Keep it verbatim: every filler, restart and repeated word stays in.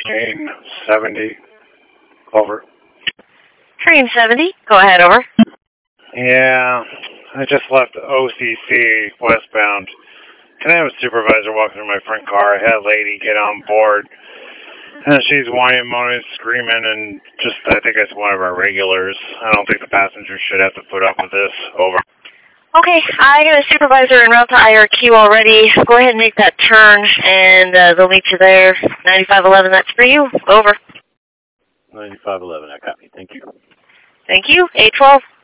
Train seventy. Over. Train seventy. Go ahead, over. Yeah, I just left O C C westbound. Can I have a supervisor walk through my front car? I had a lady get on board. And she's whining, moaning, screaming, and just, I think it's one of our regulars. I don't think the passengers should have to put up with this. Over. Okay, I got a supervisor en route to I R Q already. Go ahead and make that turn, and uh, they'll meet you there. ninety-five eleven, that's for you. Over. ninety-five eleven, I copy. Thank you. Thank you. eight twelve.